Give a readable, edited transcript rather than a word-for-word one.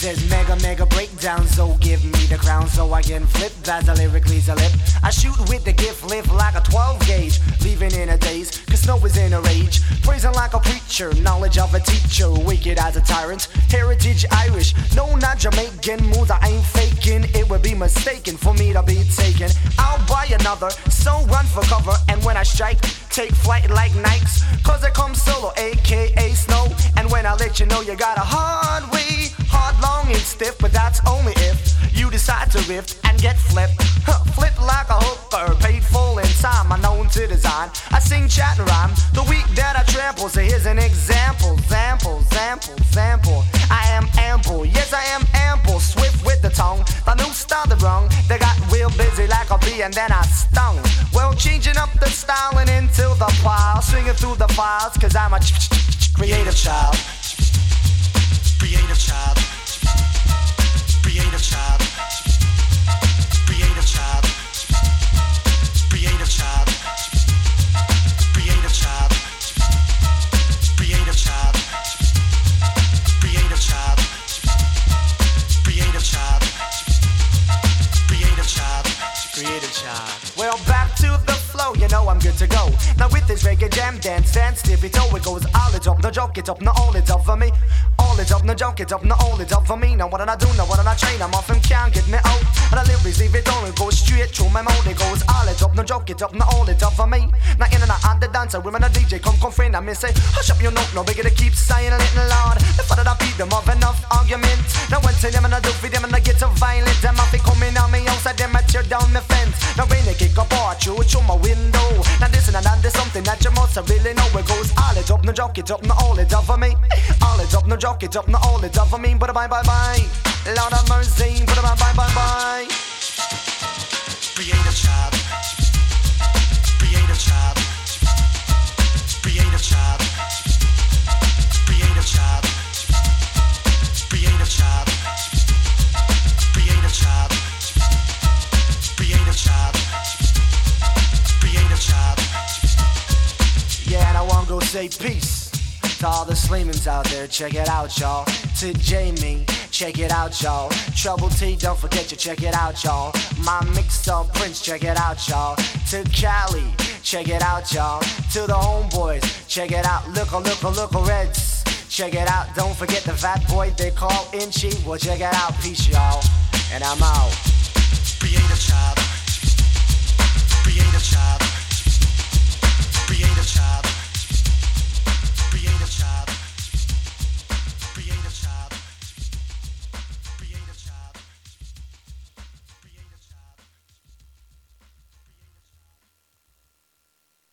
Says mega breakdown, so give me the crown so I can flip as a lyrically's a lip. I shoot with the gift, live like a 12 gauge, leaving in a daze, cause snow is in a rage. Praising like a preacher, knowledge of a teacher, wicked as a tyrant, heritage Irish, no not Jamaican, moves I ain't faking, it would be mistaken for me to be taken. I'll buy another, so run for cover, and when I strike, take flight like Nikes, cause I come solo, aka snow, and when I let you know you got a hard way, hard, long and stiff, but that's only if you decide to riff and get flipped. Flip like a hooker, paid full in time, I'm known to design. I sing, chat, and rhyme, the week that I trample, so here's an example. Sample, I am ample, yes I am ample, swift with the tongue, the new style the wrong, they got real busy like a bee and then I stung. Well, changing up the style and into the pile, swinging through the files, cause I'm a creative child. Creative child. Creative child. Creative child. Creative child. Creative child. Creative child. Creative child. Creative child. Creative child. Creative child. Well, back to the flow, you know I'm good to go. Now with this reggae jam dance, tippy toe it goes. All it up, no joke it up, no all it up for me. All it up, no joke it up, no all it up for me. Now what did I do, now what did I train? I'm off and can't get me out. And I lyrics leave it on, it goes straight through my mouth. It goes all it up, no joke it up, no all it up for me. Now in and out on the dancer, women a DJ, come friend, and me say, hush up your note, no bigger to keep saying little Lord. If I did I beat them of enough argument. Now when say them and I do for them and I get so violent, them off it coming on me outside them I tear down my fence. Now when they kick up or through my window. Now this and that, there's something that you must have really know. It goes all it up, no joke it up, no all it up for me. All it up, no joke it up, no all it up for me. But bye. Lord of mercy, but bye. Creative child. Creative child. Creative child. Creative child. Creative child. Creative child. Creative child. Creative child. Yeah, and I wanna go say peace to all the Sleemans out there, check it out, y'all. To Jamie, check it out, y'all. Trouble T, don't forget to check it out, y'all. My mixed up Prince, check it out, y'all. To Cali, check it out, y'all. To the homeboys, check it out. Look, Reds, check it out. Don't forget the fat boy they call Inchy. Well, check it out, peace, y'all. And I'm out. Creative child.